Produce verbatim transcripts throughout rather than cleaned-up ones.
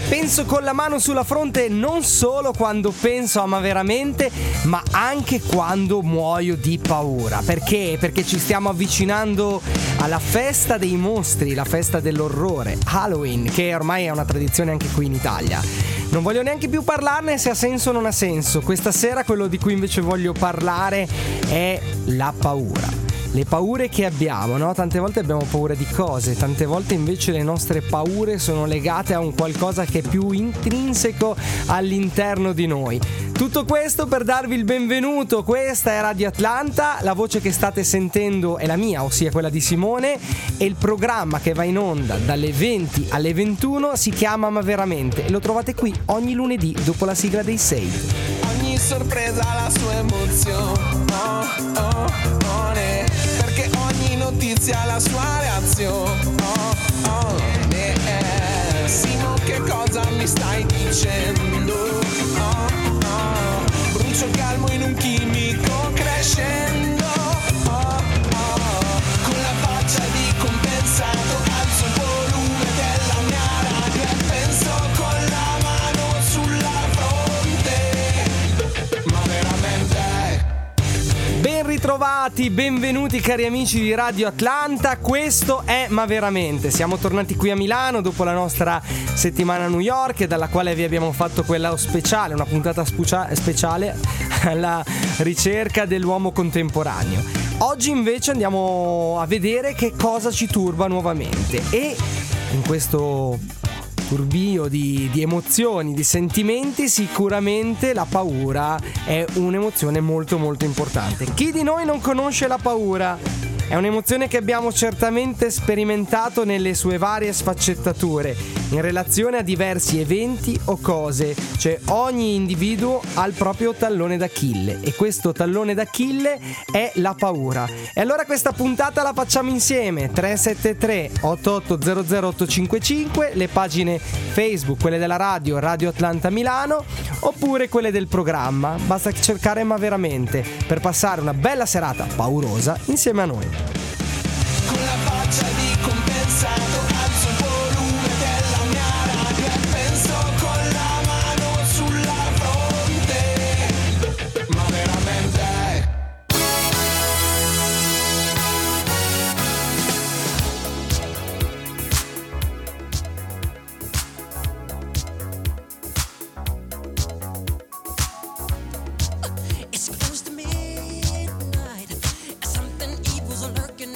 Penso con la mano sulla fronte non solo quando penso a Ma Veramente, ma anche quando muoio di paura. Perché? Perché ci stiamo avvicinando alla festa dei mostri, la festa dell'orrore, Halloween, che ormai è una tradizione anche qui in Italia. Non voglio neanche più parlarne se ha senso o non ha senso. Questa sera quello di cui invece voglio parlare è la paura. Le paure che abbiamo, no? Tante volte abbiamo paura di cose, tante volte invece le nostre paure sono legate a un qualcosa che è più intrinseco all'interno di noi. Tutto questo per darvi il benvenuto. Questa è Radio Atlanta, la voce che state sentendo è la mia, ossia quella di Simone, e il programma che va in onda dalle venti alle ventuno si chiama Ma Veramente e lo trovate qui ogni lunedì dopo la sigla dei sei. Ogni sorpresa ha la sua emozione, oh, oh, oh, eh. Perché ogni notizia ha la sua reazione, oh, oh, eh. Simo, che cosa mi stai dicendo? Oh, oh. Brucio calmo in un chimico crescendo, oh, oh. Con la faccia di compensato alzo il volume della mia radio e penso con la mano sulla fronte. Ma veramente? Ben ritrovati, benvenuti cari amici di Radio Atlanta, questo è Ma Veramente. Siamo tornati qui a Milano dopo la nostra settimana a New York, dalla quale vi abbiamo fatto quella speciale, una puntata spucia- speciale alla ricerca dell'uomo contemporaneo. Oggi invece andiamo a vedere che cosa ci turba nuovamente e in questo turbio di, di emozioni, di sentimenti, sicuramente la paura è un'emozione molto molto importante. Chi di noi non conosce la paura? È un'emozione che abbiamo certamente sperimentato nelle sue varie sfaccettature, in relazione a diversi eventi o cose. Cioè ogni individuo ha il proprio tallone d'Achille e questo tallone d'Achille è la paura. E allora questa puntata la facciamo insieme. Tre sette tre otto otto zero zero otto cinque cinque, le pagine Facebook, quelle della radio, Radio Atlanta Milano, oppure quelle del programma. Basta cercare Ma Veramente per passare una bella serata paurosa insieme a noi. Con la faccia di compensato alzo il volume della mia radio e penso con la mano sulla fronte. Ma veramente? It's close to midnight. Something evil's lurking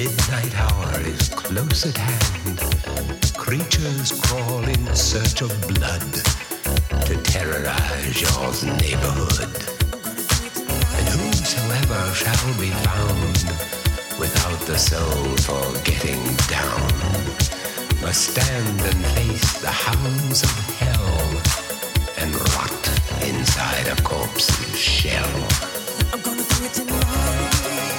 midnight hour is close at hand. Creatures crawl in search of blood to terrorize your neighborhood. And whosoever shall be found without the soul for getting down must stand and face the hounds of hell and rot inside a corpse's shell. I'm gonna do it tonight.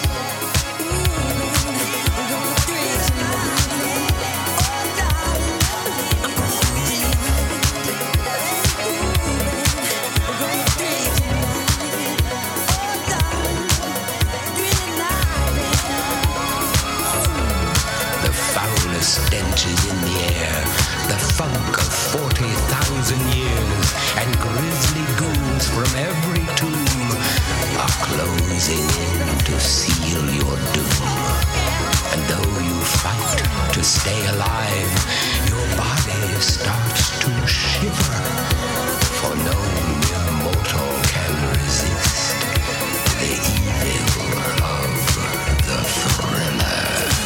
Stench is in the air, the funk of forty thousand years, and grisly ghouls from every tomb are closing in to seal your doom. And though you fight to stay alive, your body starts to shiver, for no mere mortal can resist the evil of the thriller.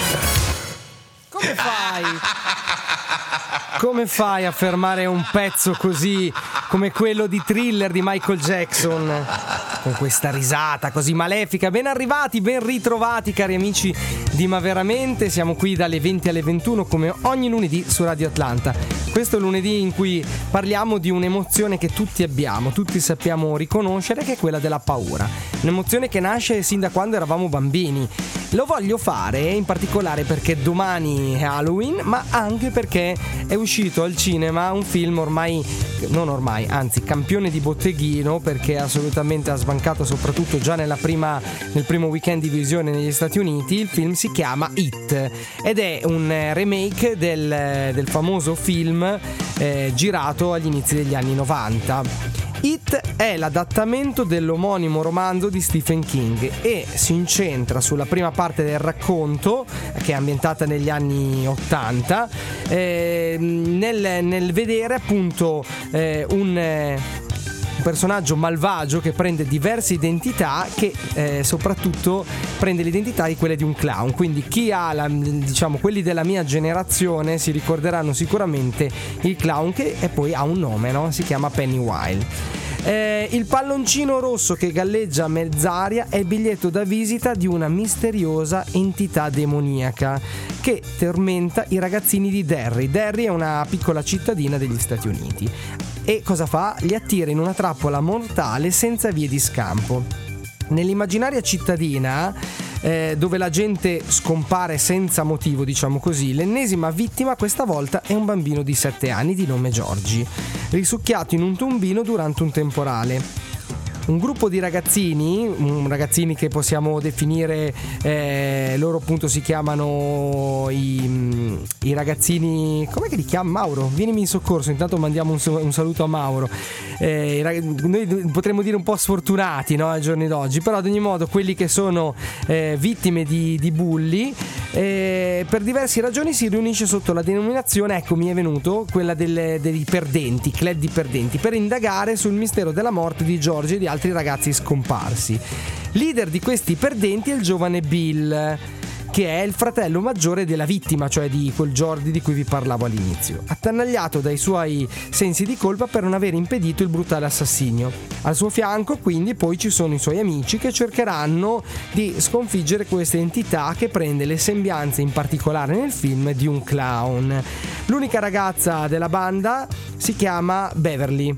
Come fai? Come fai a fermare un pezzo così come quello di Thriller di Michael Jackson? Con questa risata così malefica. Ben arrivati, ben ritrovati cari amici di Ma Veramente. Siamo qui dalle venti alle ventuno come ogni lunedì su Radio Atlanta. Questo è il lunedì in cui parliamo di un'emozione che tutti abbiamo, tutti sappiamo riconoscere, che è quella della paura. Un'emozione che nasce sin da quando eravamo bambini. Lo voglio fare in particolare perché domani è Halloween, ma anche perché è uscito al cinema un film ormai, non ormai, anzi campione di botteghino, perché assolutamente ha sbancato soprattutto già nella prima, nel primo weekend di visione negli Stati Uniti. Il film si chiama It ed è un remake del, del famoso film eh, girato agli inizi degli anni novanta. It è l'adattamento dell'omonimo romanzo di Stephen King e si incentra sulla prima parte del racconto, che è ambientata negli anni ottanta, eh, nel, nel vedere appunto eh, un... Eh, un personaggio malvagio che prende diverse identità, che eh, soprattutto prende l'identità di quelle di un clown. Quindi chi ha la, diciamo quelli della mia generazione si ricorderanno sicuramente il clown, che e poi ha un nome, no? Si chiama Pennywise. Eh, il palloncino rosso che galleggia a mezz'aria è il biglietto da visita di una misteriosa entità demoniaca che tormenta i ragazzini di Derry. Derry è una piccola cittadina degli Stati Uniti. E cosa fa? Li attira in una trappola mortale senza vie di scampo. Nell'immaginaria cittadina, eh, dove la gente scompare senza motivo, diciamo così, l'ennesima vittima questa volta è un bambino di sette anni di nome Giorgi, risucchiato in un tombino durante un temporale. Un gruppo di ragazzini, um, ragazzini che possiamo definire, eh, loro appunto si chiamano i, i ragazzini, come che li chiama Mauro? Vienimi in soccorso, intanto mandiamo un, un saluto a Mauro. Eh, noi potremmo dire un po' sfortunati, no, ai giorni d'oggi, però ad ogni modo quelli che sono eh, vittime di, di bulli, eh, per diverse ragioni si riunisce sotto la denominazione, ecco mi è venuto, quella delle, dei perdenti, club di perdenti, per indagare sul mistero della morte di Giorgi e di altri ragazzi scomparsi. Leader di questi perdenti è il giovane Bill, che è il fratello maggiore della vittima, cioè di quel Jordi di cui vi parlavo all'inizio, attanagliato dai suoi sensi di colpa per non aver impedito il brutale assassinio. Al suo fianco quindi poi ci sono i suoi amici che cercheranno di sconfiggere questa entità che prende le sembianze, in particolare nel film, di un clown. L'unica ragazza della banda si chiama Beverly.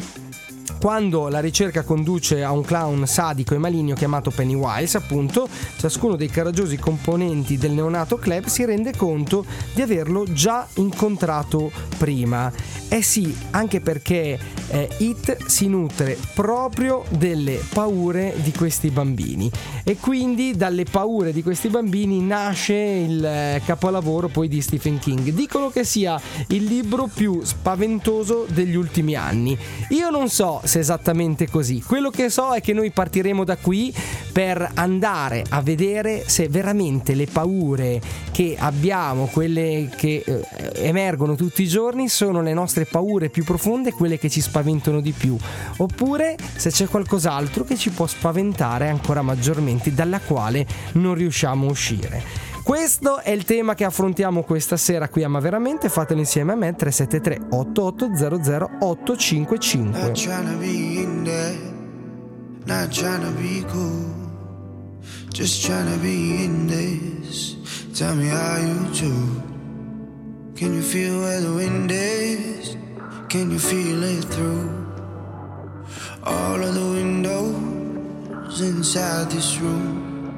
Quando la ricerca conduce a un clown sadico e maligno chiamato Pennywise, appunto, ciascuno dei coraggiosi componenti del neonato club si rende conto di averlo già incontrato prima. Eh sì, anche perché eh, It si nutre proprio delle paure di questi bambini e quindi dalle paure di questi bambini nasce il eh, capolavoro poi di Stephen King. Dicono che sia il libro più spaventoso degli ultimi anni. Io non so se è esattamente così. Quello che so è che noi partiremo da qui per andare a vedere se veramente le paure che abbiamo, quelle che eh, emergono tutti i giorni, sono le nostre paure più profonde, quelle che ci spaventano di più, oppure se c'è qualcos'altro che ci può spaventare ancora maggiormente, dalla quale non riusciamo a uscire. Questo è il tema che affrontiamo questa sera qui a Ma Veramente. Fatelo insieme a me. Tre sette tre otto otto zero zero otto cinque cinque. Not trying to be in there, not trying to be cool, just trying to be in this. Tell me how you do. Can you feel where the wind is? Can you feel it through all of the windows inside this room?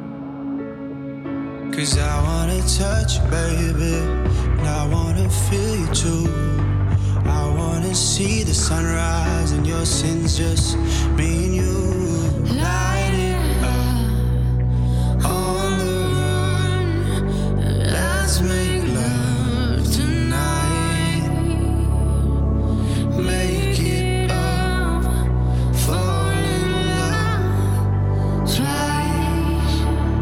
'Cause I wanna touch you, baby, and I wanna feel you too. I wanna see the sunrise and your sins, just me and you. Light it up on the run. Let's make love tonight. Make it up, fall in love twice.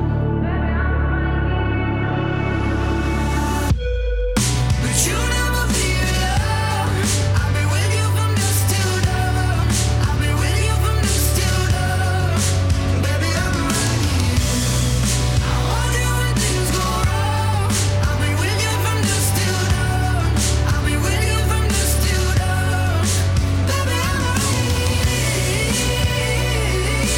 But you never feel love. I'll be with you from dusk till dawn. I'll be with you from dusk till dawn. Baby, I'm right here. I want you when things go wrong. I'll be with you from dusk till dawn. I'll be with you from dusk till dawn. Baby, I'm right here.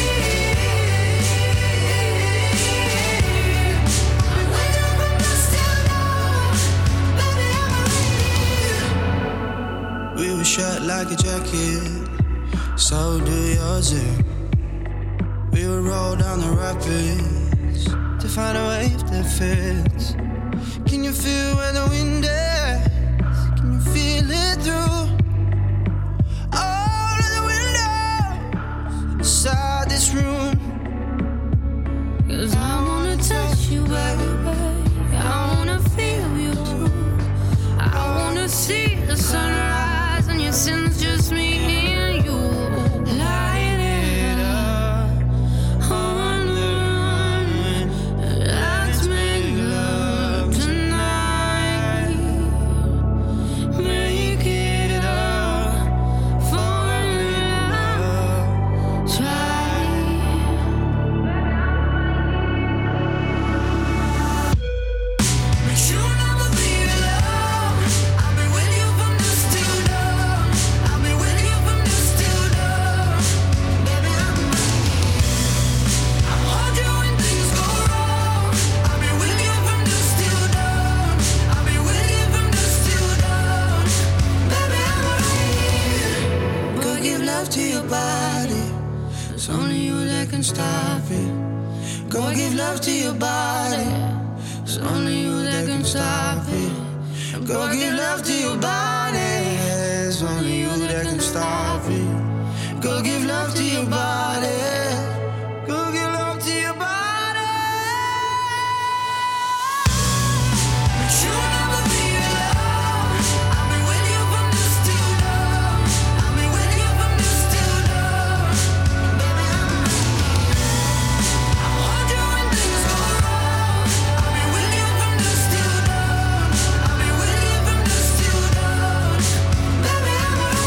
I'll be with you from dusk till dawn. Baby, I'm right here. We were shut like a jacket, so do yours. eh? We would roll down the rapids to find a wave that fits. Can you feel where the wind is? Can you feel it through all of the windows inside this room? 'Cause I wanna touch you, baby. I wanna feel you too. I wanna see the sunrise and your sins, just me and you. Light it up on the run. Let's make love tonight. Make it up, fall in love, try. But you never feel love. I'll be with you from dusk till dawn. I'll be with you from dusk till dawn. Baby, I'm right here. I want you when things go wrong. I'll be with you from dusk till dawn. I'll be with you from dusk till dawn. Baby, I'm right here. Go give love to your body. It's only you that can stop it. Go give love to your body. It's only you that can stop it. Go give love to your body. It's only you that can stop it. Go give love to your body. Go give love to your body. But you never feel love. I'll be with you from dusk till dawn. I'll be with you from dusk till dawn. Baby, I'm right here. I want you when things go wrong. I'll be with you from dusk till dawn. I'll be with you from dusk till dawn. Baby, I'm right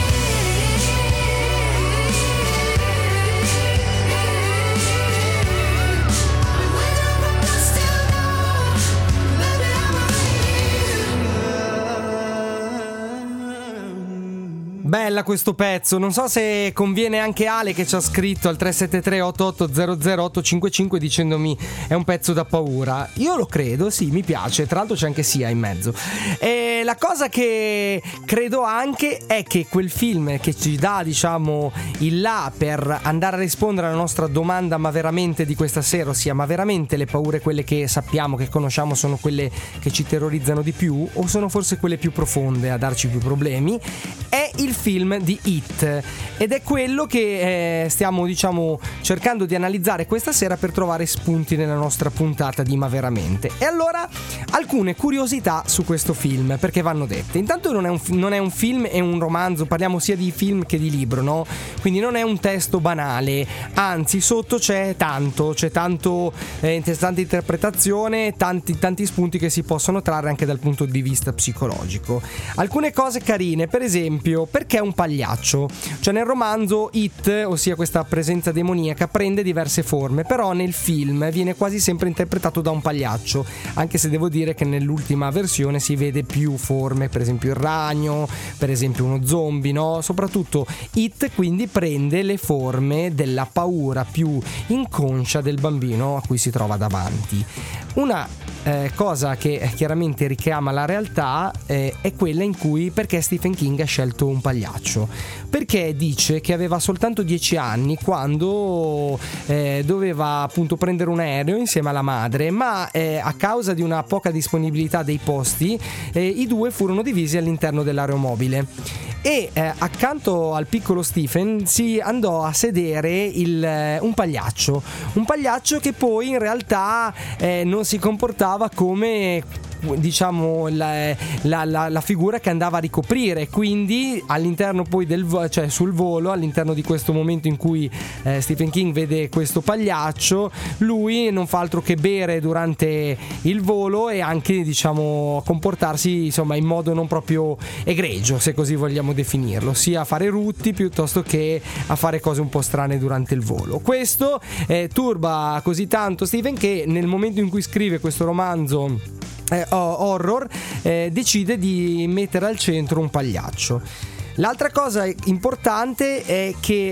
Bella questo pezzo, non so se conviene anche Ale che ci ha scritto al tre sette tre otto otto zero zero otto cinque cinque dicendomi è un pezzo da paura. Io lo credo, sì, mi piace, tra l'altro c'è anche Sia in mezzo. E la cosa che credo anche è che quel film che ci dà, diciamo, il là per andare a rispondere alla nostra domanda ma veramente di questa sera, ossia ma veramente le paure, quelle che sappiamo, che conosciamo, sono quelle che ci terrorizzano di più o sono forse quelle più profonde a darci più problemi? È il film di It ed è quello che eh, stiamo, diciamo, cercando di analizzare questa sera per trovare spunti nella nostra puntata di Ma Veramente. E allora alcune curiosità su questo film, perché vanno dette. Intanto non è un, non è un film, è un romanzo, parliamo sia di film che di libro, no? Quindi non è un testo banale, anzi sotto c'è tanto, c'è tanto eh, tanta interpretazione, tanti, tanti spunti che si possono trarre anche dal punto di vista psicologico. Alcune cose carine, per esempio esempio, perché un pagliaccio? Cioè nel romanzo It, ossia questa presenza demoniaca, prende diverse forme, però nel film viene quasi sempre interpretato da un pagliaccio, anche se devo dire che nell'ultima versione si vede più forme, per esempio il ragno, per esempio uno zombie, no? Soprattutto It quindi prende le forme della paura più inconscia del bambino a cui si trova davanti. Una eh, cosa che chiaramente richiama la realtà eh, è quella in cui, perché Stephen King ha scelto un pagliaccio, perché dice che aveva soltanto dieci anni quando eh, doveva appunto prendere un aereo insieme alla madre, ma eh, a causa di una poca disponibilità dei posti eh, i due furono divisi all'interno dell'aeromobile e eh, accanto al piccolo Stephen si andò a sedere il, eh, un pagliaccio un pagliaccio che poi in realtà eh, non si comportava come, diciamo, la, la, la, la figura che andava a ricoprire, quindi all'interno poi del cioè sul volo, all'interno di questo momento in cui eh, Stephen King vede questo pagliaccio, lui non fa altro che bere durante il volo e anche, diciamo, comportarsi insomma in modo non proprio egregio, se così vogliamo definirlo, sia a fare rutti piuttosto che a fare cose un po' strane durante il volo. Questo eh, turba così tanto Stephen che nel momento in cui scrive questo romanzo Eh, horror eh, decide di mettere al centro un pagliaccio. L'altra cosa importante è che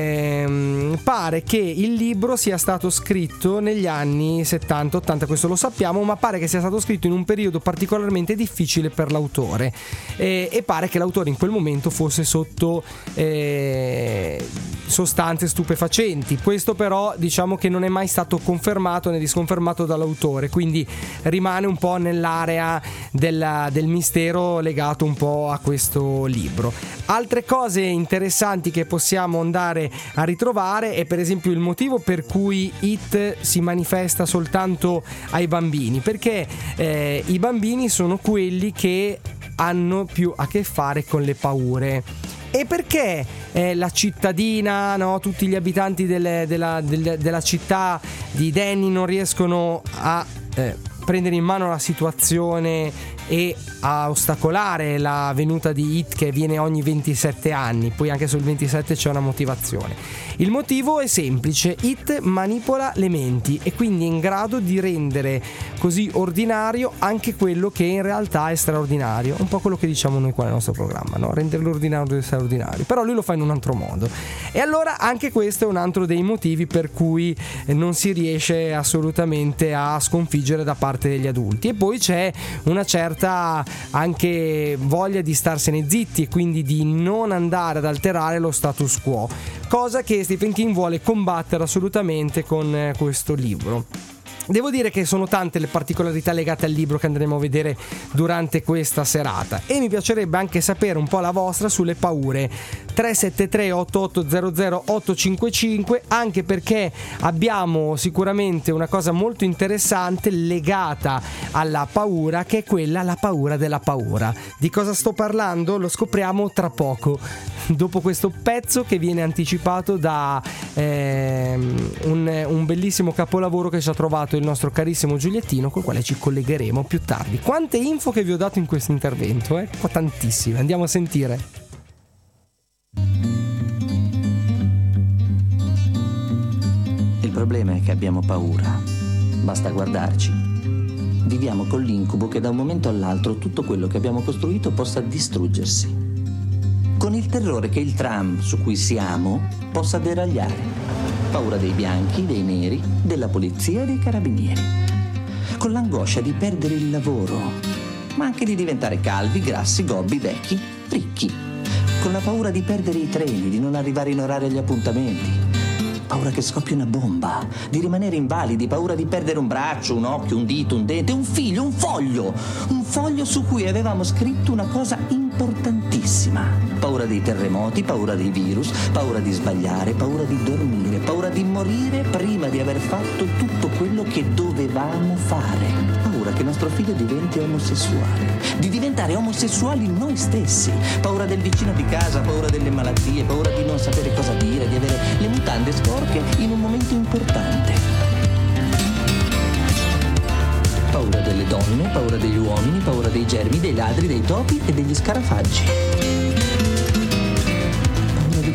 eh, pare che il libro sia stato scritto negli anni settanta ottanta, questo lo sappiamo, ma pare che sia stato scritto in un periodo particolarmente difficile per l'autore eh, e pare che l'autore in quel momento fosse sotto eh, sostanze stupefacenti. Questo però diciamo che non è mai stato confermato né disconfermato dall'autore, quindi rimane un po' nell'area della, del mistero legato un po' a questo libro. Altre cose interessanti che possiamo andare a ritrovare è per esempio il motivo per cui It si manifesta soltanto ai bambini, perché eh, i bambini sono quelli che hanno più a che fare con le paure. E perché eh, la cittadina, no, tutti gli abitanti delle, della, della, della città di Danny non riescono a eh, prendere in mano la situazione e a ostacolare la venuta di It, che viene ogni ventisette anni. Poi anche sul ventisette c'è una motivazione. Il motivo è semplice: It manipola le menti e quindi è in grado di rendere così ordinario anche quello che in realtà è straordinario, un po' quello che diciamo noi qua nel nostro programma, no? Rendere l'ordinario straordinario, però lui lo fa in un altro modo. E allora anche questo è un altro dei motivi per cui non si riesce assolutamente a sconfiggere da parte degli adulti. E poi c'è una certa anche voglia di starsene zitti e quindi di non andare ad alterare lo status quo, cosa che Stephen King vuole combattere assolutamente con questo libro. Devo dire che sono tante le particolarità legate al libro che andremo a vedere durante questa serata e mi piacerebbe anche sapere un po' la vostra sulle paure. Tre sette tre otto otto zero zero otto cinque cinque, anche perché abbiamo sicuramente una cosa molto interessante legata alla paura, che è quella, la paura della paura. Di cosa sto parlando? Lo scopriamo tra poco, dopo questo pezzo che viene anticipato da ehm, un, un bellissimo capolavoro che ci ha trovato il nostro carissimo Giuliettino, col quale ci collegheremo più tardi. Quante info che vi ho dato in questo intervento, eh? Qua tantissime, andiamo a sentire. Il problema è che abbiamo paura, basta guardarci. Viviamo con l'incubo che da un momento all'altro tutto quello che abbiamo costruito possa distruggersi, con il terrore che il tram su cui siamo possa deragliare. Paura dei bianchi, dei neri, della polizia e dei carabinieri. Con l'angoscia di perdere il lavoro, ma anche di diventare calvi, grassi, gobbi, vecchi, ricchi. Con la paura di perdere i treni, di non arrivare in orario agli appuntamenti. Paura che scoppi una bomba, di rimanere invalidi, paura di perdere un braccio, un occhio, un dito, un dente, un figlio, un foglio. Un foglio su cui avevamo scritto una cosa importantissima. Paura dei terremoti, paura dei virus, paura di sbagliare, paura di dormire, paura di morire prima di aver fatto tutto quello che dovevamo fare. Paura che nostro figlio diventi omosessuale, di diventare omosessuali noi stessi. Paura del vicino di casa, paura delle malattie, paura di non sapere cosa dire, di avere le mutande sporche in un momento importante. Paura delle donne, paura degli uomini, paura dei germi, dei ladri, dei topi e degli scarafaggi.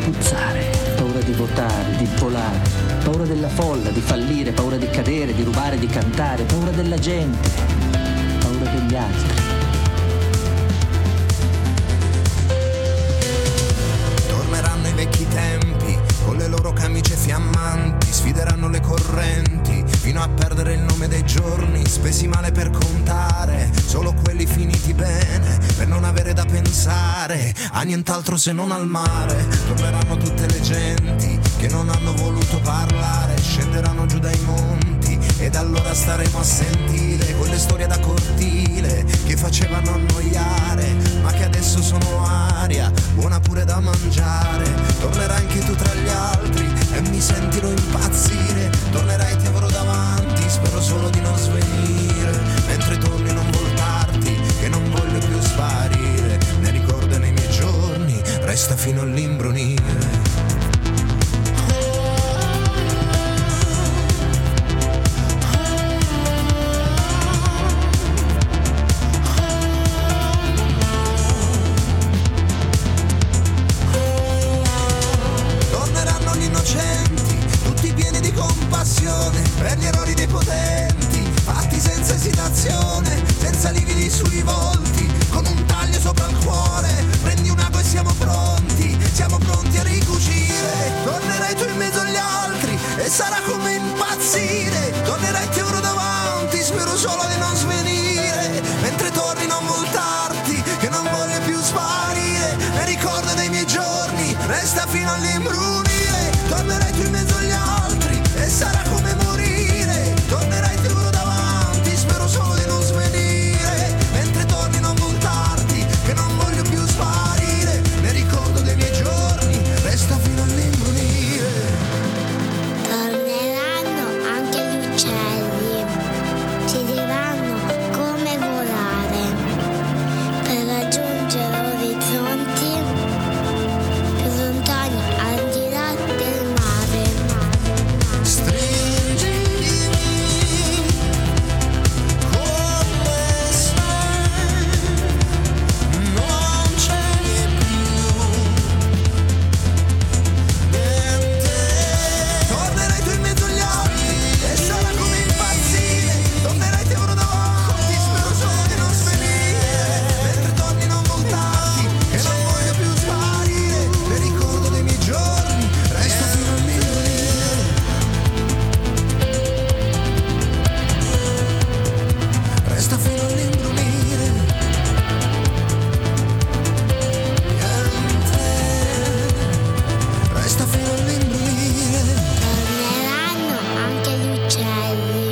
puzzare, paura di votare, di volare, paura della folla, di fallire, paura di cadere, di rubare, di cantare, paura della gente, paura degli altri. Torneranno i vecchi tempi, con le loro camicie fiammanti, sfideranno le correnti, fino a perdere il nome dei giorni, spesi male per contare, solo quelli finiti bene, per non avere da pensare a nient'altro se non al mare. Torneranno tutte le genti che non hanno voluto parlare, scenderanno giù dai monti, ed allora staremo a sentire quelle storie da cortile che facevano annoiare, ma che adesso sono aria, buona pure da mangiare. Tornerai anche tu tra gli altri e mi sentirò impazzire, tornerai ti avrò davanti, spero solo di non svenire, mentre torni non voltarti, che non voglio più sparire, ne ricordo nei miei giorni, resta fino all'imbrunire. Tutti pieni di compassione per gli errori dei potenti, fatti senza esitazione, senza lividi sui volti, con un taglio sopra il cuore. Prendi un ago e siamo pronti, siamo pronti a ricucire. Tornerai tu in mezzo agli altri e sarà come impazzire, tornerai ti avrò davanti, spero solo di non svenire, mentre torni non voltarti, che non voglio più sparire, ne ricordo dei miei giorni, resta fino all'imbrunire. Tornerai tu in mezzo agli altri e sarà come morire, tornerai ti avrò davanti, spero solo di non svenire, mentre torni non voltarti, che non voglio più sparire, ne ricordo dei miei giorni, resta fino all'imbrunire. Torneranno anche gli uccelli, ci diranno come volare, per raggiungere orizzonti più lontani al di là del mare. Stringimi come sai, non c'è più niente. Tornerai tu in mezzo agli altri e sarà come impazzire, tornerai ti avrò davanti, spero solo di non svenire, mentre torni non voltarti, che non voglio più sparire, ne ricordo dei miei giorni, resta fino all'imbrunire. Resta fino all'imbrunire. Niente. Resta fino all'imbrunire. Torneranno anche gli uccelli.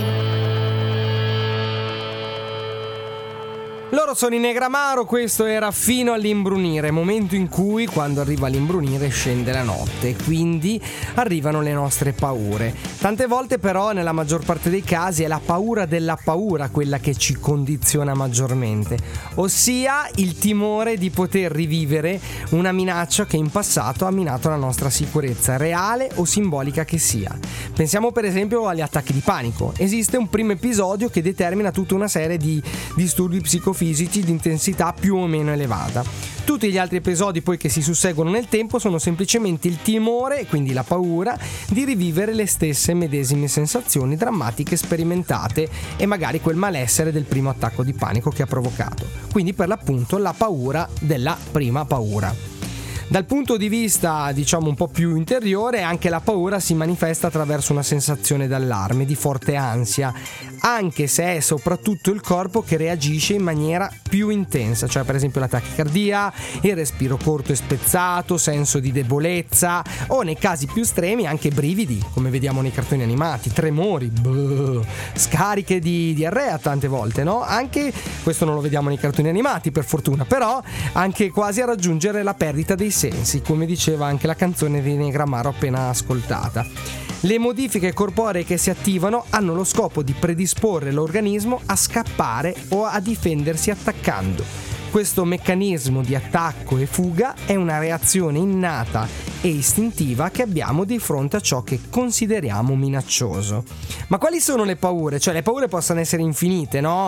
Loro sono i Negramaro, questo era Fino all'imbrunire, momento in cui quando arriva l'imbrunire scende la notte e quindi arrivano le nostre paure. Tante volte però, nella maggior parte dei casi, è la paura della paura quella che ci condiziona maggiormente, ossia il timore di poter rivivere una minaccia che in passato ha minato la nostra sicurezza, reale o simbolica che sia. Pensiamo per esempio agli attacchi di panico. Esiste un primo episodio che determina tutta una serie di disturbi psicofisici di intensità più o meno elevata. Tutti gli altri episodi poi che si susseguono nel tempo sono semplicemente il timore, quindi la paura, di rivivere le stesse medesime sensazioni drammatiche sperimentate e magari quel malessere del primo attacco di panico che ha provocato. Quindi per l'appunto la paura della prima paura. Dal punto di vista, diciamo, un po' più interiore, anche la paura si manifesta attraverso una sensazione d'allarme, di forte ansia, anche se è soprattutto il corpo che reagisce in maniera più intensa, cioè per esempio la tachicardia, il respiro corto e spezzato, senso di debolezza o nei casi più estremi anche brividi, come vediamo nei cartoni animati, tremori, bleh, scariche di diarrea tante volte, no? Anche questo non lo vediamo nei cartoni animati per fortuna, però anche quasi a raggiungere la perdita dei sensi, come diceva anche la canzone di Negramaro appena ascoltata. Le modifiche corporee che si attivano hanno lo scopo di predisporre l'organismo a scappare o a difendersi attaccando. Questo meccanismo di attacco e fuga è una reazione innata e istintiva che abbiamo di fronte a ciò che consideriamo minaccioso. Ma quali sono le paure? Cioè, le paure possono essere infinite, no?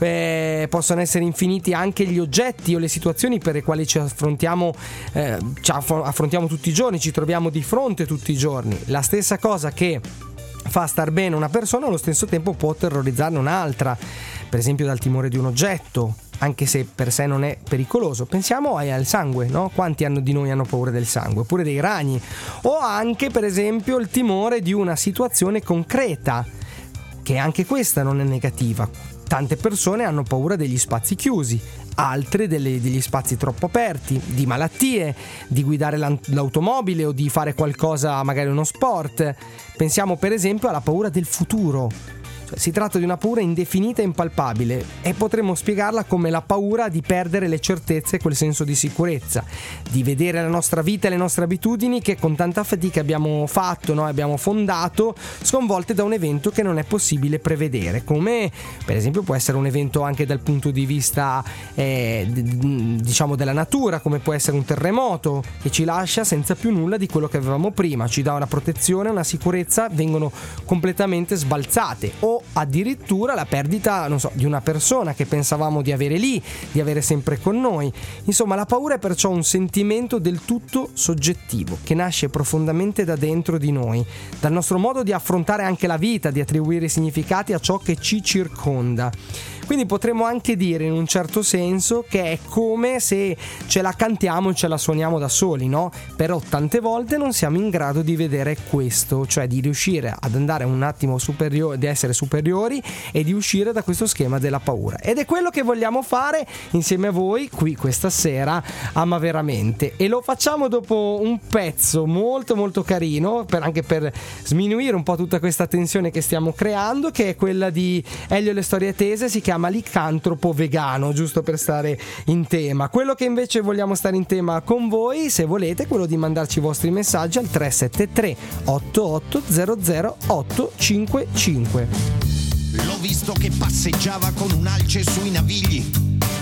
Eh, possono essere infiniti anche gli oggetti o le situazioni per le quali ci affrontiamo, eh, ci affrontiamo tutti i giorni, ci troviamo di fronte tutti i giorni. La stessa cosa che fa star bene una persona allo stesso tempo può terrorizzarne un'altra, per esempio dal timore di un oggetto, anche se per sé non è pericoloso. Pensiamo al sangue, no? Quanti hanno di noi hanno paura del sangue, oppure dei ragni, o anche per esempio il timore di una situazione concreta, che anche questa non è negativa. Tante persone hanno paura degli spazi chiusi, altre delle, degli spazi troppo aperti, di malattie, di guidare l'automobile o di fare qualcosa, magari uno sport. Pensiamo per esempio alla paura del futuro. Si tratta di una paura indefinita e impalpabile, e potremmo spiegarla come la paura di perdere le certezze e quel senso di sicurezza, di vedere la nostra vita e le nostre abitudini che con tanta fatica abbiamo fatto, no? abbiamo fondato, sconvolte da un evento che non è possibile prevedere, come per esempio può essere un evento anche dal punto di vista eh, d- diciamo della natura, come può essere un terremoto che ci lascia senza più nulla di quello che avevamo prima, ci dà una protezione, una sicurezza, vengono completamente sbalzate, o addirittura la perdita, non so, di una persona che pensavamo di avere lì, di avere sempre con noi. Insomma, la paura è perciò un sentimento del tutto soggettivo che nasce profondamente da dentro di noi, dal nostro modo di affrontare anche la vita, di attribuire significati a ciò che ci circonda. Quindi potremmo anche dire in un certo senso che è come se ce la cantiamo e ce la suoniamo da soli, no? Però tante volte non siamo in grado di vedere questo, cioè di riuscire ad andare un attimo superiore, di essere superiori e di uscire da questo schema della paura. Ed è quello che vogliamo fare insieme a voi qui questa sera a Ma Veramente, e lo facciamo dopo un pezzo molto molto carino, per, anche per sminuire un po' tutta questa tensione che stiamo creando, che è quella di Elio e le storie tese, si chiama Licantropo Vegano, giusto per stare in tema. Quello che invece vogliamo stare in tema con voi, se volete, è quello di mandarci i vostri messaggi al tre sette tre otto otto zero zero otto cinque cinque. L'ho visto che passeggiava con un'alce sui navigli.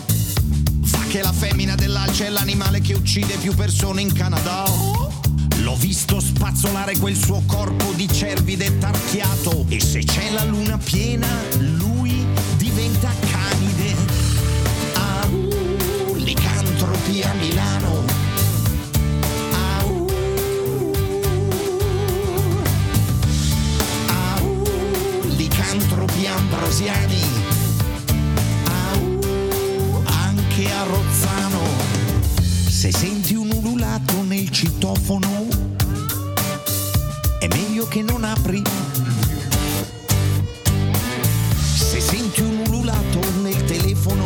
Fa che la femmina dell'alce è l'animale che uccide più persone in Canada. L'ho visto spazzolare quel suo corpo di cervide tarchiato, e se c'è la luna piena lui diventa canide. Au, licantropi a Milano. Au, au, licantropi ambrosiani. Au, anche a Rozzano. Se senti un ululato nel citofono, è meglio che non apri. Se senti un ululato nel telefono,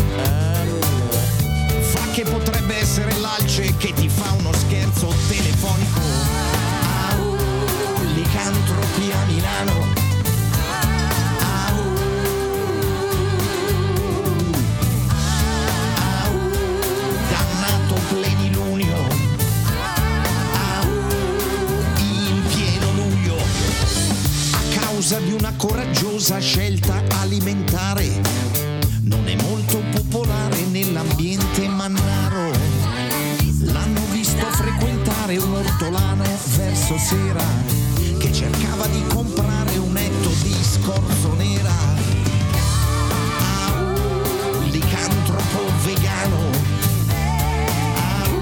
fa che potrebbe essere l'alce che ti fa uno scherzo telefonico. Au, licantropi a Milano. Au, au, dannato plenilunio. Au, in pieno luglio. A causa di una coraggiosa scelta alimentare, non è molto popolare nell'ambiente mannaro. L'hanno visto frequentare un ortolano verso sera, che cercava di comprare un etto di scorzonera. Au, licantropo vegano. Au,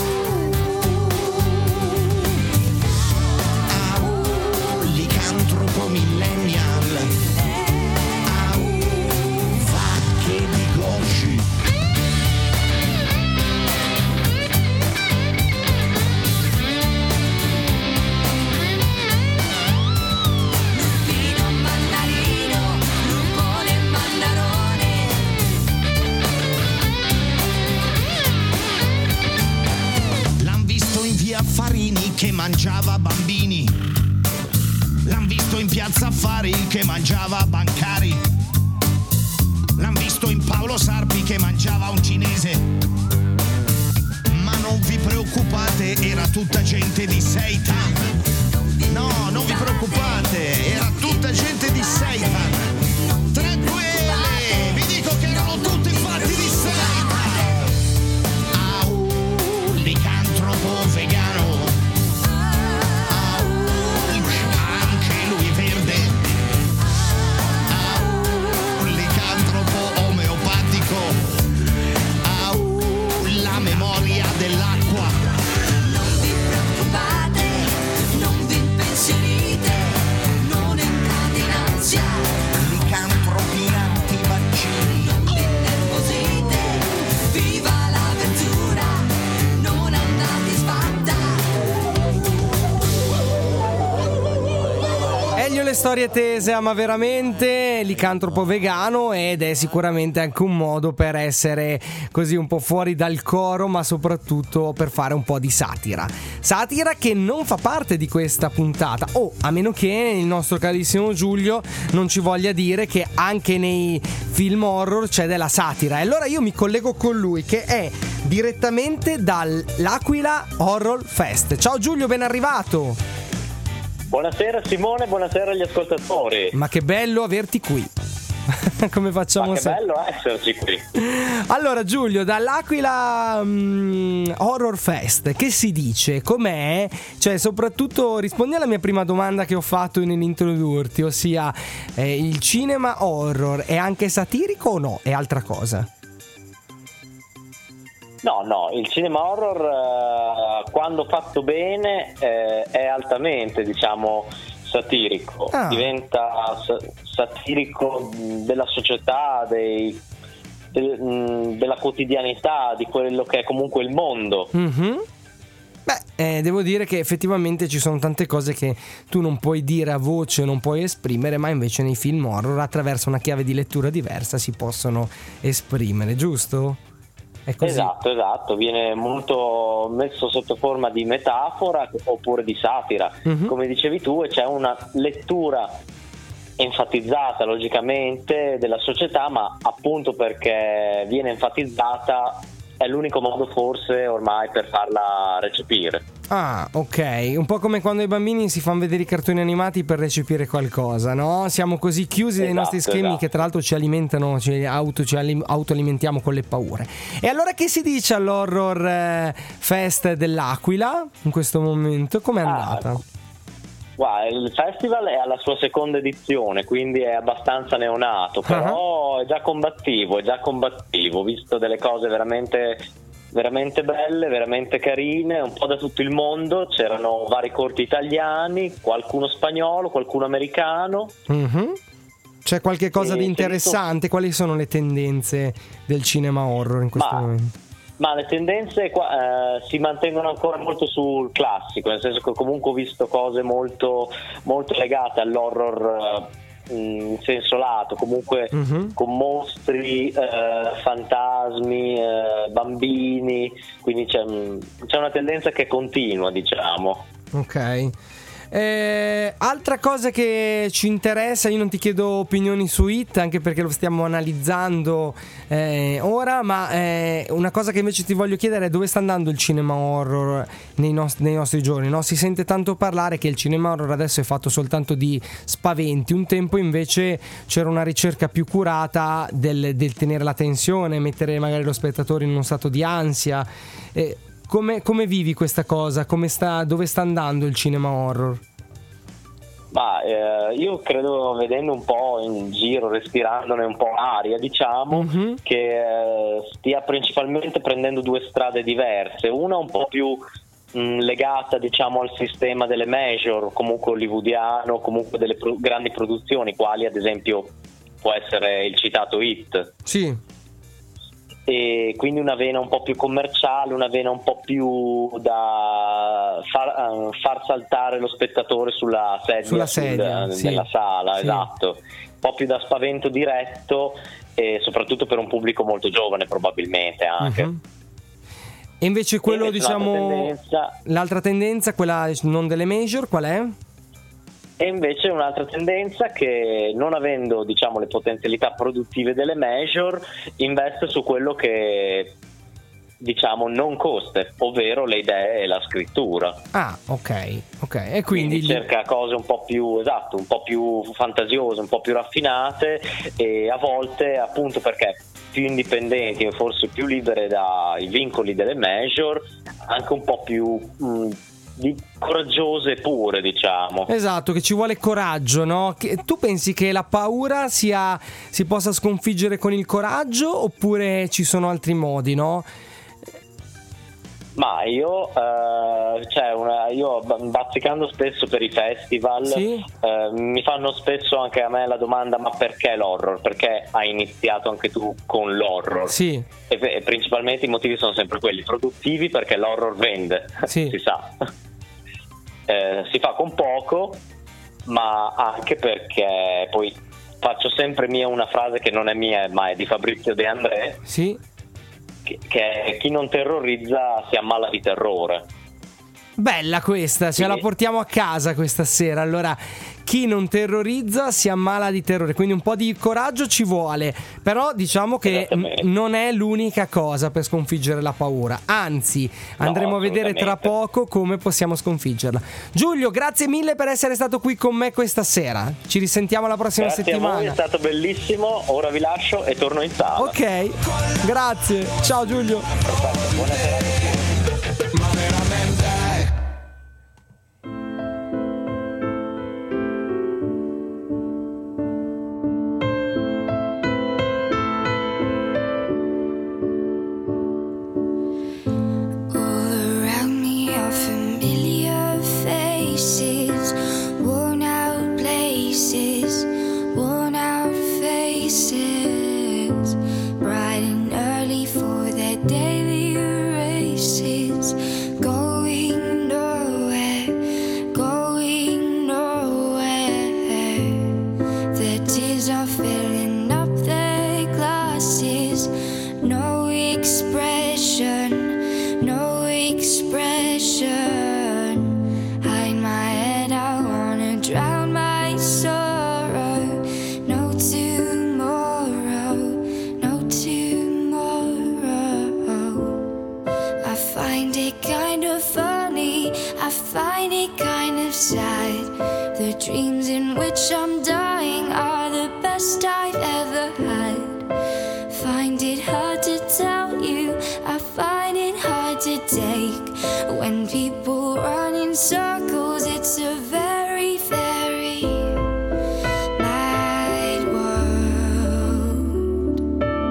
au, licantropo millennial. Au, vacche di Gosci. Lupino mandarino, lupone mandarone. L'han visto in via Farini che mangiava bambini. L'han visto in piazza Affari che mangiava bancari. L'han visto in Paolo Sarpi che mangiava un cinese. Ma non vi preoccupate, era tutta gente di Seitan. No, non vi preoccupate, era tutta gente di Seitan. Tranquilli, vi dico che erano tutti fatti di Seitan. Au, licantropo vegano. le storie tese ama veramente, licantropo vegano, ed è sicuramente anche un modo per essere così un po' fuori dal coro, ma soprattutto per fare un po' di satira. Satira che non fa parte di questa puntata, o oh, a meno che il nostro carissimo Giulio non ci voglia dire che anche nei film horror c'è della satira. E allora io mi collego con lui, che è direttamente dall'Aquila Horror Fest. Ciao Giulio, ben arrivato. Buonasera Simone, buonasera agli ascoltatori. Ma che bello averti qui. Come facciamo? Ma che se... bello esserci qui. Allora Giulio, dall'Aquila um, Horror Fest, che si dice? Com'è? Cioè, soprattutto rispondi alla mia prima domanda che ho fatto nell'introdurti, ossia eh, il cinema horror è anche satirico o no? È altra cosa? No, no, il cinema horror eh, quando fatto bene eh, è altamente, diciamo, satirico. Ah. Diventa sa- satirico della società, dei, del- mh, della quotidianità, di quello che è comunque il mondo. Mhm. Beh, eh, devo dire che effettivamente ci sono tante cose che tu non puoi dire a voce, non puoi esprimere, ma invece nei film horror attraverso una chiave di lettura diversa si possono esprimere, giusto? È così. Esatto, esatto, viene molto messo sotto forma di metafora oppure di satira, Mhm. come dicevi tu, e c'è una lettura enfatizzata logicamente della società, ma appunto perché viene enfatizzata è l'unico modo forse ormai per farla recepire. Ah, ok, un po' come quando i bambini si fanno vedere i cartoni animati per recepire qualcosa, no? Siamo così chiusi nei Esatto, nostri schemi esatto. che tra l'altro ci alimentano, ci, auto, ci alim- autoalimentiamo con le paure. E allora che si dice all'Horror eh, Fest dell'Aquila in questo momento? Com'è Ah, andata? Guarda, il festival è alla sua seconda edizione, quindi è abbastanza neonato, però è già combattivo, è già combattivo, ho visto delle cose veramente, veramente belle, veramente carine, un po' da tutto il mondo, c'erano vari corti italiani, qualcuno spagnolo, qualcuno americano. Mhm. C'è qualche cosa Eh, di c'è interessante? Quali sono le tendenze del cinema horror in questo Ma- momento? Ma le tendenze qua, eh, si mantengono ancora molto sul classico, nel senso che comunque ho visto cose molto, molto legate all'horror eh, in senso lato, comunque Mhm. con mostri, eh, fantasmi, eh, bambini, quindi c'è, c'è una tendenza che continua, diciamo. Ok. Eh, altra cosa che ci interessa, io non ti chiedo opinioni su It, anche perché lo stiamo analizzando eh, ora, ma eh, una cosa che invece ti voglio chiedere è dove sta andando il cinema horror nei, nost- nei nostri giorni, no? Si sente tanto parlare che il cinema horror adesso è fatto soltanto di spaventi, un tempo invece c'era una ricerca più curata del, del tenere la tensione, mettere magari lo spettatore in uno stato di ansia. Eh, Come, come vivi questa cosa? Come sta, dove sta andando il cinema horror? Ma eh, io credo, vedendo un po' in giro, respirandone un po' aria, diciamo, Mhm. che eh, stia principalmente prendendo due strade diverse. Una un po' più mh, legata, diciamo, al sistema delle major, comunque hollywoodiano, comunque delle pro- grandi produzioni, quali ad esempio può essere il citato It. Sì. E quindi una vena un po' più commerciale, una vena un po' più da far, eh, far saltare lo spettatore sulla sedia, Sulla sul- sedia, sì. nella sala, Sì. esatto, un po' più da spavento diretto e soprattutto per un pubblico molto giovane probabilmente anche. Mhm. E invece quello, E invece un'altra diciamo, tendenza- l'altra tendenza, quella non delle major, qual è? E invece un'altra tendenza che, non avendo, diciamo, le potenzialità produttive delle major, investe su quello che, diciamo, non costa, ovvero le idee e la scrittura. Ah, ok, ok. E Quindi, quindi, cerca cose un po' più, esatto, un po' più fantasiose, un po' più raffinate, e a volte, appunto perché più indipendenti e forse più libere dai vincoli delle major, anche un po' più mh, di coraggiose pure, diciamo. esatto, che ci vuole coraggio, no? Che, tu pensi che la paura sia, si possa sconfiggere con il coraggio oppure ci sono altri modi, no? Ma io, eh, cioè una, io bazzicando spesso per i festival, Sì. eh, mi fanno spesso anche a me la domanda: ma perché l'horror? Perché hai iniziato anche tu con l'horror? Sì. E, e principalmente i motivi sono sempre quelli produttivi, perché l'horror vende, Sì. si sa. Eh, si fa con poco ma anche perché poi faccio sempre mia una frase che non è mia ma è di Fabrizio De André, Sì. che, che chi non terrorizza si ammala di terrore. Bella questa, ce Sì. la portiamo a casa questa sera. Allora, chi non terrorizza si ammala di terrore, quindi un po' di coraggio ci vuole, però diciamo che Esattamente. n- non è l'unica cosa per sconfiggere la paura, anzi andremo a vedere tra assolutamente. poco come possiamo sconfiggerla. Giulio, grazie mille per essere stato qui con me questa sera, ci risentiamo la prossima Grazie a settimana. voi, è stato bellissimo. Ora vi lascio e torno in sala. Ok, grazie, ciao Giulio. Perfetto, buona serata. Ma veramente All around me are familiar faces, worn out places, worn out faces, bright and early for their daily races, going nowhere, going nowhere. Their tears are filling up their glasses, no expression, no expression. Hide my head, I wanna drown my sorrow. No tomorrow, no tomorrow. I find it kind of funny, I find it kind of sad. The dreams in which I'm dying are the best I've ever had. Find it hard to tell you, I find it hard to take. When people run in circles, it's a very, very mad world.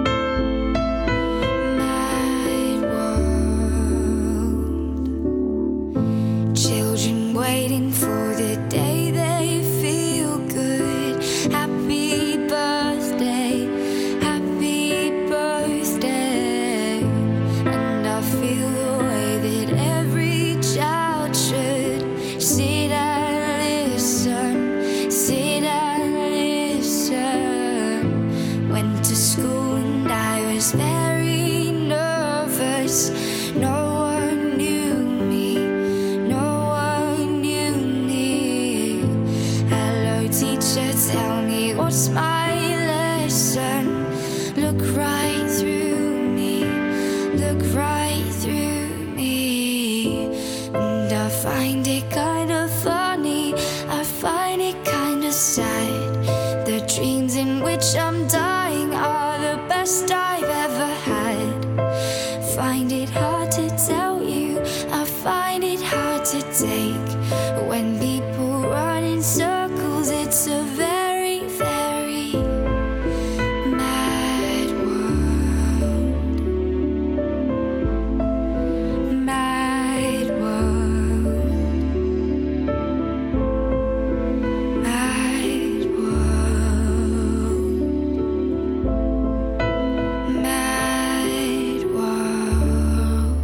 Mad world. Children waiting for the day they feel good. Happy birthday, happy birthday. And I feel the way that every child should. Sit and listen, sit and listen. Went to school and I was very nervous. No one knew me, no one knew me. Hello teacher, tell me what's my lesson. Look right through me, look right through me. And I find it kind of funny, I find it kind of sad. The dreams in which I'm dying are the best I've ever had. Find it hard to tell you, I find it hard to take. When people run in circles, it's a very, very mad world. Mad world. Mad world. Mad world.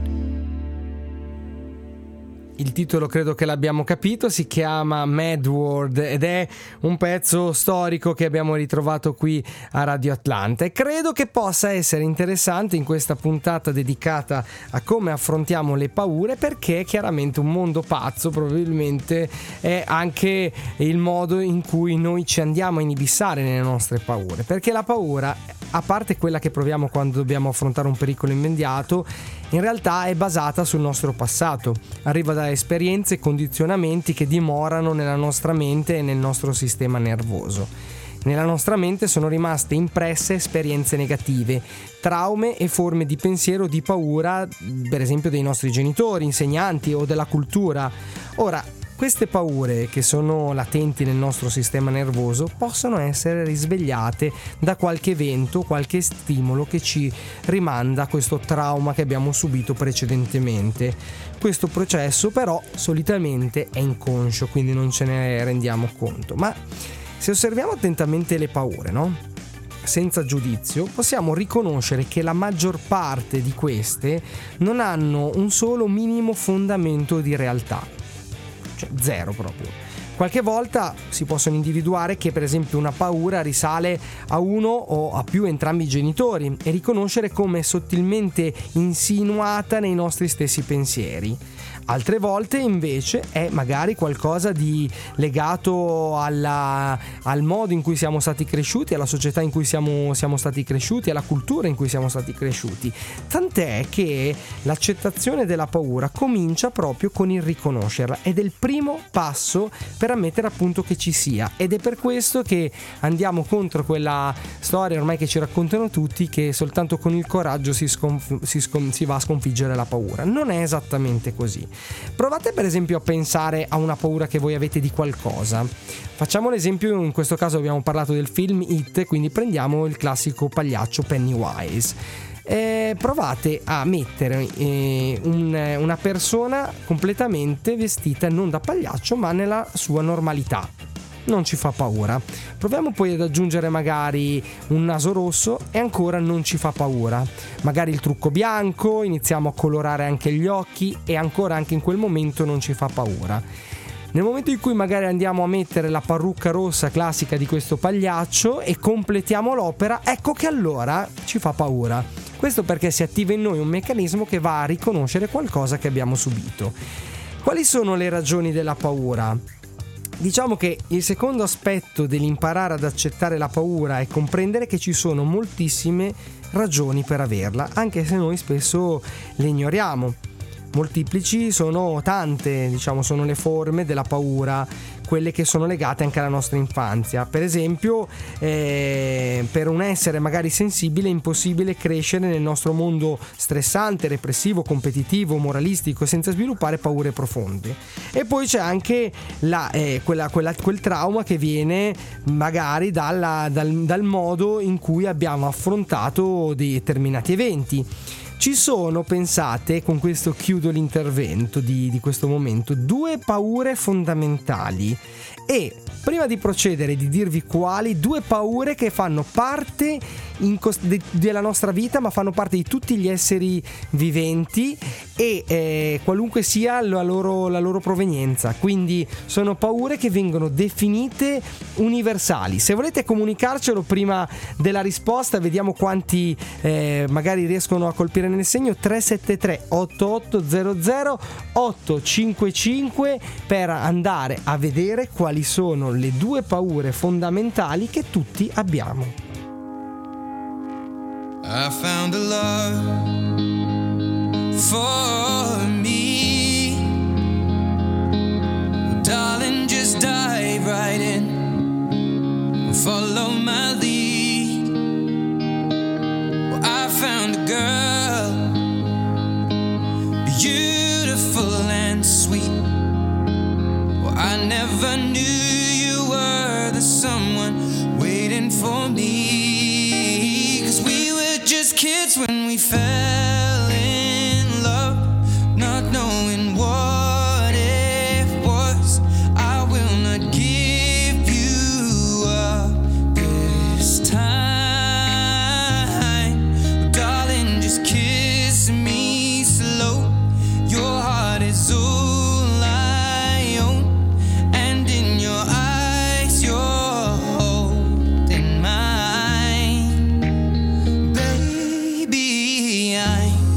Il titolo credo che l'abbiamo capito, si chiama Mad World ed è un pezzo storico che abbiamo ritrovato qui a Radio Atlanta e credo che possa essere interessante in questa puntata dedicata a come affrontiamo le paure, perché chiaramente un mondo pazzo probabilmente è anche il modo in cui noi ci andiamo a inibissare nelle nostre paure, perché la paura, a parte quella che proviamo quando dobbiamo affrontare un pericolo immediato, in realtà è basata sul nostro passato, arriva da esperienze e condizionamenti che dimorano nella nostra mente e nel nostro sistema nervoso. Nella nostra mente sono rimaste impresse esperienze negative, traume e forme di pensiero, di paura, per esempio dei nostri genitori, insegnanti o della cultura. Ora, queste paure che sono latenti nel nostro sistema nervoso possono essere risvegliate da qualche evento, qualche stimolo che ci rimanda a questo trauma che abbiamo subito precedentemente. Questo processo però solitamente è inconscio, quindi non ce ne rendiamo conto. Ma se osserviamo attentamente le paure, no? Senza giudizio, possiamo riconoscere che la maggior parte di queste non hanno un solo minimo fondamento di realtà. Cioè zero proprio. Qualche volta si possono individuare che per esempio una paura risale a uno o a più entrambi i genitori e riconoscere come è sottilmente insinuata nei nostri stessi pensieri. Altre volte invece è magari qualcosa di legato alla, al modo in cui siamo stati cresciuti, alla società in cui siamo, siamo stati cresciuti, alla cultura in cui siamo stati cresciuti. Tant'è che l'accettazione della paura comincia proprio con il riconoscerla ed è il primo passo per ammettere appunto che ci sia, ed è per questo che andiamo contro quella storia ormai che ci raccontano tutti, che soltanto con il coraggio si, sconf- si, scon- si va a sconfiggere la paura. Non è esattamente così. Provate per esempio a pensare a una paura che voi avete di qualcosa. Facciamo l'esempio, in questo caso abbiamo parlato del film It, quindi prendiamo il classico pagliaccio Pennywise. Eh, provate a mettere eh, un, una persona completamente vestita non da pagliaccio ma nella sua normalità. Non ci fa paura. Proviamo poi ad aggiungere magari un naso rosso e ancora non ci fa paura. Magari il trucco bianco, iniziamo a colorare anche gli occhi e ancora anche in quel momento non ci fa paura. Nel momento in cui magari andiamo a mettere la parrucca rossa classica di questo pagliaccio e completiamo l'opera, ecco che allora ci fa paura. Questo perché si attiva in noi un meccanismo che va a riconoscere qualcosa che abbiamo subito. Quali sono le ragioni della paura? Diciamo che il secondo aspetto dell'imparare ad accettare la paura è comprendere che ci sono moltissime ragioni per averla, anche se noi spesso le ignoriamo. Molteplici sono tante, diciamo, sono le forme della paura, quelle che sono legate anche alla nostra infanzia. Per esempio, eh, per un essere magari sensibile è impossibile crescere nel nostro mondo stressante, repressivo, competitivo, moralistico, senza sviluppare paure profonde. E poi c'è anche la, eh, quella, quella, quel trauma che viene magari dalla, dal, dal modo in cui abbiamo affrontato dei determinati eventi. Ci sono, pensate, con questo chiudo l'intervento di, di questo momento, due paure fondamentali e prima di procedere di dirvi quali, due paure che fanno parte in cost- de- della nostra vita, ma fanno parte di tutti gli esseri viventi e eh, qualunque sia la loro, la loro provenienza. Quindi sono paure che vengono definite universali. Se volete comunicarcelo prima della risposta, vediamo quanti eh, magari riescono a colpire nel segno. Tre sette tre otto otto zero zero otto cinque cinque per andare a vedere quali sono le due paure fondamentali che tutti abbiamo. I found a love for me. Darling, just dive right in. Follow my lead. Well, I found a girl, beautiful and sweet. Well, I never knew you were the someone waiting for me. Just kids when we fell in love, not knowing what it was. I will not give you up this time. Darling, just kiss me slow. Your heart is all I own, and in your eyes you're holding mine. I'm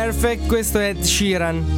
Perfect, questo è Ed Sheeran.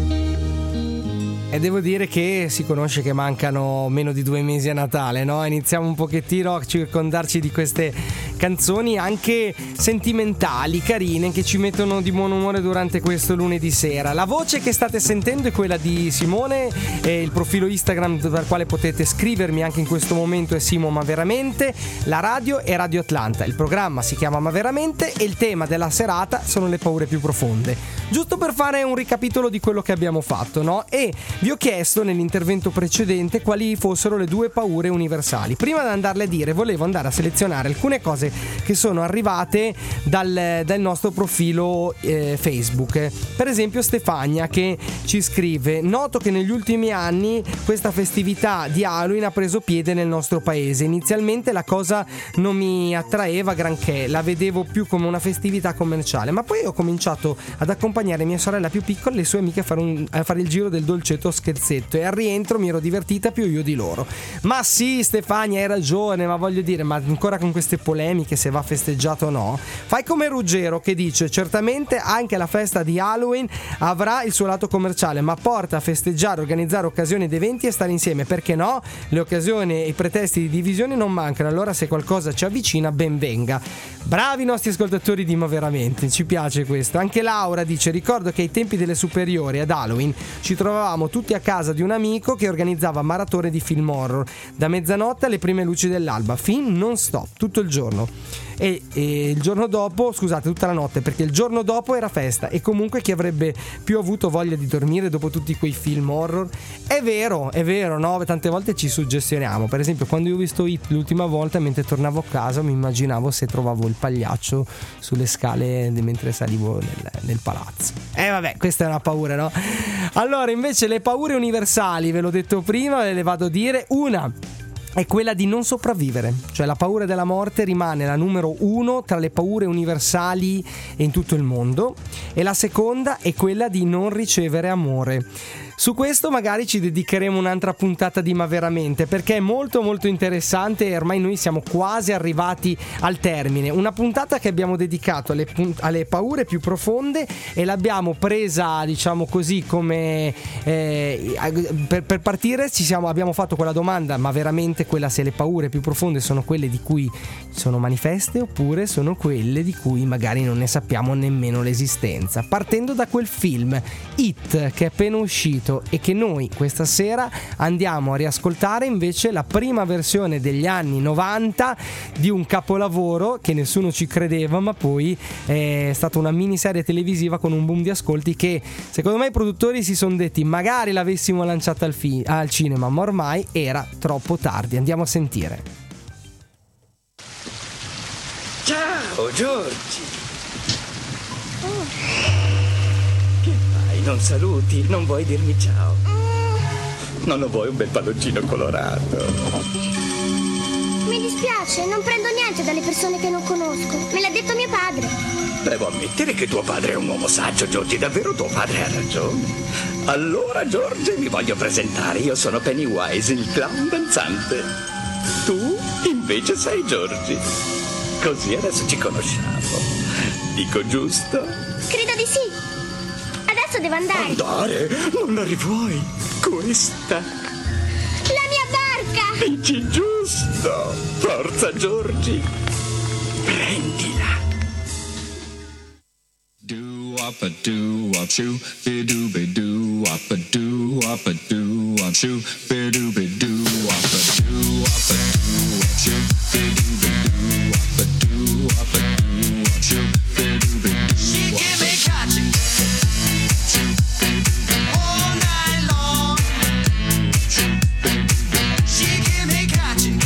E devo dire che si conosce che mancano meno di due mesi a Natale, no? Iniziamo un pochettino a circondarci di queste canzoni anche sentimentali, carine, che ci mettono di buon umore durante questo lunedì sera. La voce che state sentendo è quella di Simone, e il profilo Instagram dal quale potete scrivermi anche in questo momento è Simo Ma Veramente. La radio è Radio Atlanta, il programma si chiama Ma Veramente e il tema della serata sono le paure più profonde. Giusto per fare un ricapitolo di quello che abbiamo fatto, no? E vi ho chiesto nell'intervento precedente quali fossero le due paure universali. Prima di andarle a dire, volevo andare a selezionare alcune cose che sono arrivate dal, dal nostro profilo eh, Facebook. Per esempio Stefania che ci scrive: noto che negli ultimi anni questa festività di Halloween ha preso piede nel nostro paese. Inizialmente la cosa non mi attraeva granché, la vedevo più come una festività commerciale, ma poi ho cominciato ad accompagnare mia sorella più piccola e le sue amiche a fare, un, a fare il giro del dolcetto scherzetto, e al rientro mi ero divertita più io di loro. Ma sì, Stefania, hai ragione, ma voglio dire, ma ancora con queste polemiche se va festeggiato o no, fai come Ruggero che dice: certamente anche la festa di Halloween avrà il suo lato commerciale, ma porta a festeggiare, organizzare occasioni ed eventi e stare insieme, perché no? Le occasioni e i pretesti di divisione non mancano, allora se qualcosa ci avvicina ben venga. Bravi i nostri ascoltatori di Ma Veramente, ci piace questo. Anche Laura dice: ricordo che ai tempi delle superiori ad Halloween ci trovavamo tutti a casa di un amico che organizzava maratone di film horror da mezzanotte alle prime luci dell'alba, film non stop tutto il giorno. E, e il giorno dopo, scusate, tutta la notte, perché il giorno dopo era festa, e comunque chi avrebbe più avuto voglia di dormire dopo tutti quei film horror? È vero, è vero, no? Tante volte ci suggestioniamo. Per esempio, quando io ho visto It l'ultima volta, mentre tornavo a casa mi immaginavo se trovavo il pagliaccio sulle scale mentre salivo nel, nel palazzo. E eh, vabbè, questa è una paura, no? Allora, invece le paure universali, ve l'ho detto prima, ve le vado a dire. Una è quella di non sopravvivere, cioè la paura della morte rimane la numero uno tra le paure universali in tutto il mondo, e la seconda è quella di non ricevere amore. Su questo magari ci dedicheremo un'altra puntata di Ma Veramente, perché è molto molto interessante e ormai noi siamo quasi arrivati al termine. Una puntata che abbiamo dedicato alle, alle paure più profonde, e l'abbiamo presa, diciamo così, come eh, per, per partire ci siamo, abbiamo fatto quella domanda: ma veramente quella, se le paure più profonde sono quelle di cui sono manifeste oppure sono quelle di cui magari non ne sappiamo nemmeno l'esistenza, partendo da quel film It che è appena uscito e che noi questa sera andiamo a riascoltare, invece la prima versione degli anni novanta di un capolavoro che nessuno ci credeva, ma poi è stata una miniserie televisiva con un boom di ascolti che secondo me i produttori si sono detti: magari l'avessimo lanciata al, fi- al cinema, ma ormai era troppo tardi. Andiamo a sentire. Ciao Giorgi. Che fai? Non saluti? Non vuoi dirmi ciao? Non lo vuoi un bel palloncino colorato? Mi dispiace, non prendo niente dalle persone che non conosco. Me l'ha detto mio padre. Devo ammettere che tuo padre è un uomo saggio, Giorgi. Davvero tuo padre ha ragione. Allora, Giorgi, mi voglio presentare. Io sono Pennywise, il clown danzante. Tu, invece, sei Giorgi. Così adesso ci conosciamo. Dico giusto? Credo di sì. Adesso devo andare. Andare? Non la rivuoi? Questa? La mia barca! Dici giusto! Forza, Giorgi! Prendila! Do up a do up shoo, be do be do up a do up a do up shoo, be do be do up a do up a do up shoo, be do be do up a do up a do up shoo, be do be do. She give me catching all night long. She give me catching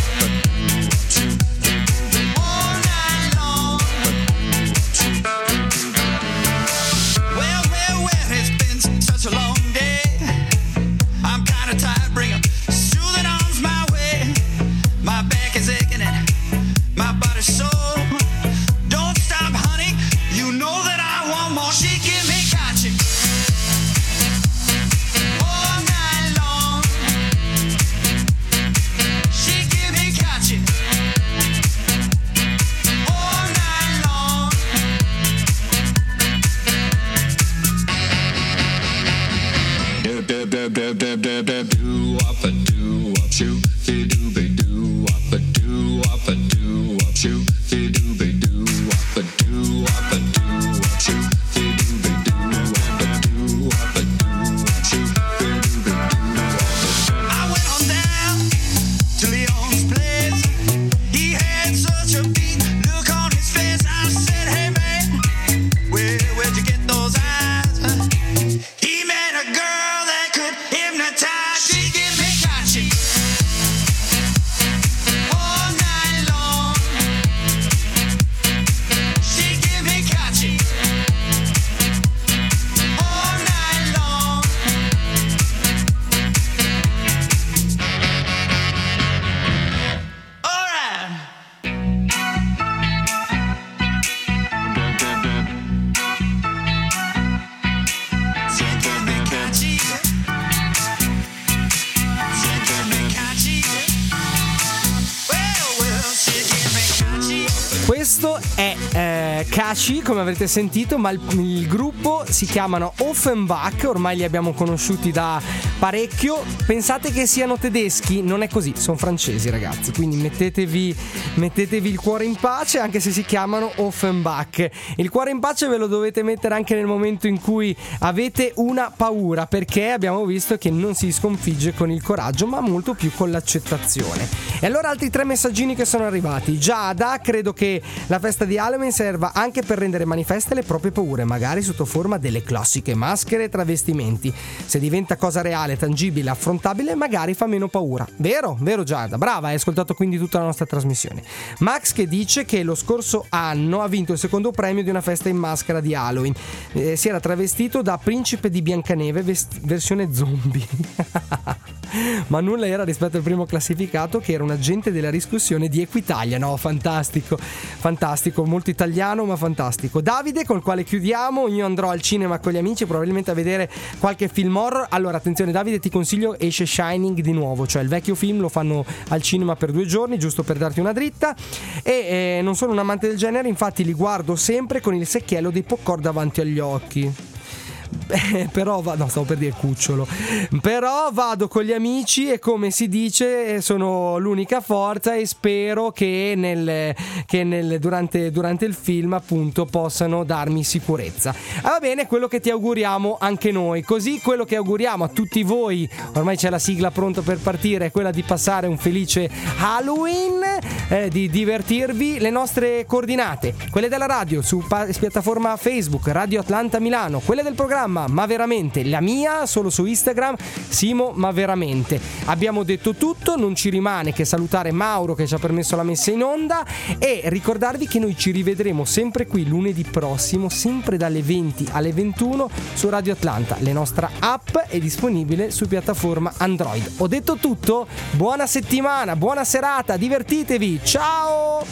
all night long. Well, well, well, it's been such a long day. I'm kinda tired, bring 'em to the audaci, come avrete sentito, ma il, il gruppo si chiamano Offenbach, ormai li abbiamo conosciuti da parecchio. Pensate che siano tedeschi? Non è così, sono francesi, ragazzi, quindi mettetevi, mettetevi il cuore in pace, anche se si chiamano Offenbach. Il cuore in pace ve lo dovete mettere anche nel momento in cui avete una paura, perché abbiamo visto che non si sconfigge con il coraggio, ma molto più con l'accettazione. E allora altri tre messaggini che sono arrivati. Giada: credo che la festa di Halloween serva anche per rendere manifeste le proprie paure, magari sotto forma delle classiche maschere e travestimenti. Se diventa cosa reale, tangibile, affrontabile, magari fa meno paura. Vero? Vero Giada, brava, hai ascoltato quindi tutta la nostra trasmissione. Max che dice che lo scorso anno ha vinto il secondo premio di una festa in maschera di Halloween. Eh, si era travestito da principe di Biancaneve vest- versione zombie. Ma nulla era rispetto al primo classificato, che era un agente della riscossione di Equitalia. No, fantastico, fantastico, molto italiano ma fantastico. Davide, col quale chiudiamo: io andrò al cinema con gli amici probabilmente a vedere qualche film horror. Allora attenzione Davide, ti consiglio, esce Shining di nuovo, cioè il vecchio film lo fanno al cinema per due giorni, giusto per darti una dritta. E eh, non sono un amante del genere, infatti li guardo sempre con il secchiello dei popcorn davanti agli occhi. Beh, però va, no, stavo per dire cucciolo. Però vado con gli amici e, come si dice, sono l'unica forza, e spero che nel, che nel durante, durante il film appunto possano darmi sicurezza. Ah, va bene, quello che ti auguriamo anche noi. Così quello che auguriamo a tutti voi, ormai c'è la sigla pronta per partire, è quella di passare un felice Halloween, eh, di divertirvi. Le nostre coordinate, quelle della radio su pa- piattaforma Facebook Radio Atlanta Milano, quelle del programma Ma Veramente, la mia solo su Instagram Simo Ma Veramente. Abbiamo detto tutto, non ci rimane che salutare Mauro che ci ha permesso la messa in onda e ricordarvi che noi ci rivedremo sempre qui lunedì prossimo, sempre dalle venti alle ventuno su Radio Atlanta. La nostra app è disponibile su piattaforma Android. Ho detto tutto, buona settimana, buona serata, divertitevi, ciao!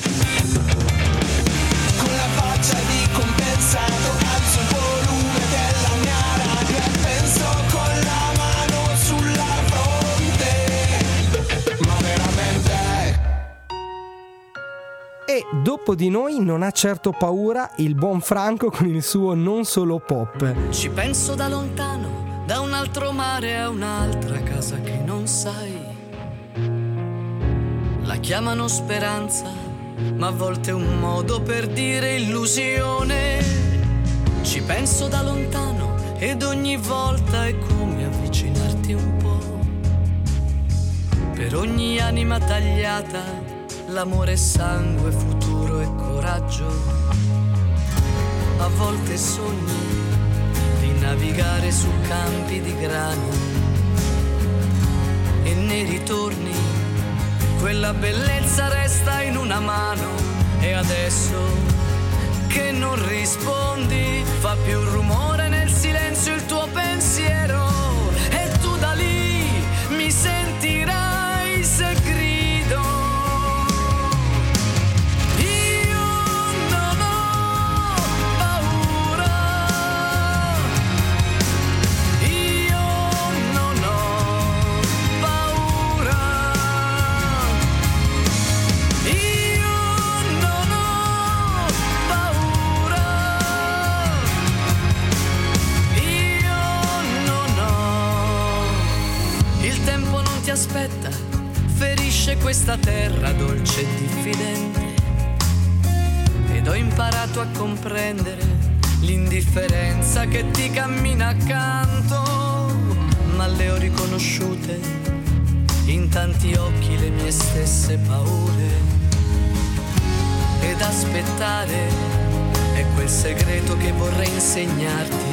Con la faccia di compensato alzo il volume della mia radio e penso con la mano sulla fronte. Ma veramente. E dopo di noi non ha certo paura il buon Franco con il suo Non Solo Pop. Ci penso da lontano, da un altro mare a un'altra casa che non sai. La chiamano speranza, ma a volte è un modo per dire illusione. Ci penso da lontano ed ogni volta è come avvicinarti un po'. Per ogni anima tagliata, l'amore è sangue, futuro e coraggio. A volte sogni di navigare su campi di grano e nei ritorni quella bellezza resta in una mano. E adesso che non rispondi, fa più rumore nel silenzio il tuo pensiero. E tu da lì mi sentirai se grido. Io non ho paura. Io non ho paura. Io non ho paura. Io non ho. Il tempo non ti aspetta, ferisce questa terra dolce e diffidente. Ed ho imparato a comprendere l'indifferenza che ti cammina accanto. Ma le ho riconosciute in tanti occhi le mie stesse paure. Ed aspettare è quel segreto che vorrei insegnarti.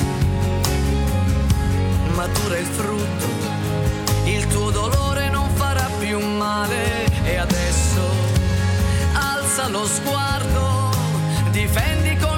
Matura il frutto, il tuo dolore non farà più male. E adesso alza lo sguardo, difendi con